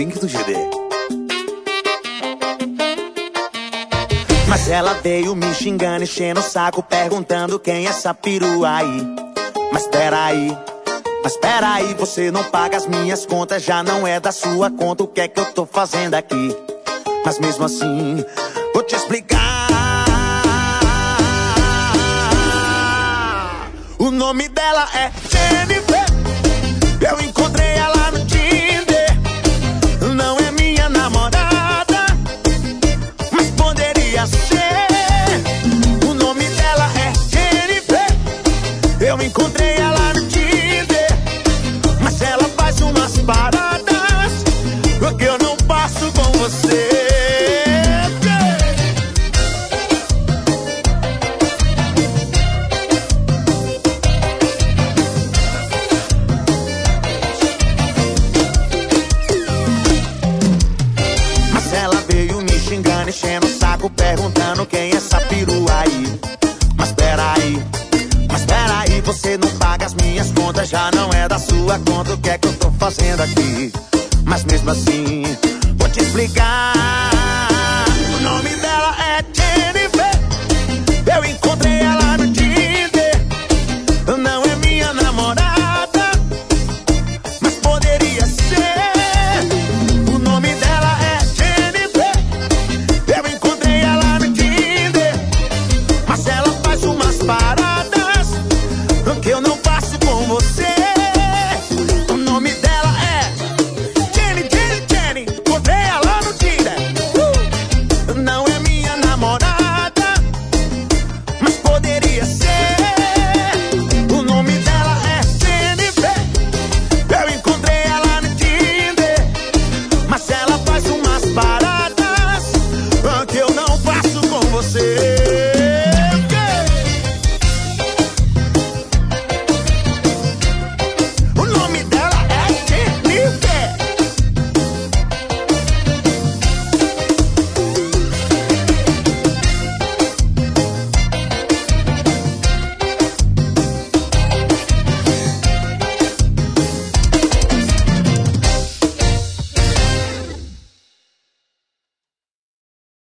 link do GD. Mas ela veio me xingando, enchendo o saco, perguntando quem é essa perua aí. Mas peraí, você não paga as minhas contas, já não é da sua conta, o que é que eu tô fazendo aqui? Mas mesmo assim, vou te explicar. O nome dela é Jennifer, eu encontrei ela no Tinder. Não é minha namorada, mas poderia ser. O nome dela é Jennifer, eu encontrei ela no Tinder. Mas ela faz umas paradas que eu não passo com você. Enchendo o saco, perguntando quem é essa perua aí. Mas peraí, você não paga as minhas contas, já não é da sua conta, o que é que eu tô fazendo aqui? Mas mesmo assim, vou te explicar. O nome dela é Jennifer, eu encontrei ela no Tinder. Não é minha namorada, mas poderia ser. O nome dela é Jennifer, eu encontrei ela no Tinder. Mas ela faz umas paradas que eu não faço com você. O nome dela é Jenny, encontrei ela no Tinder.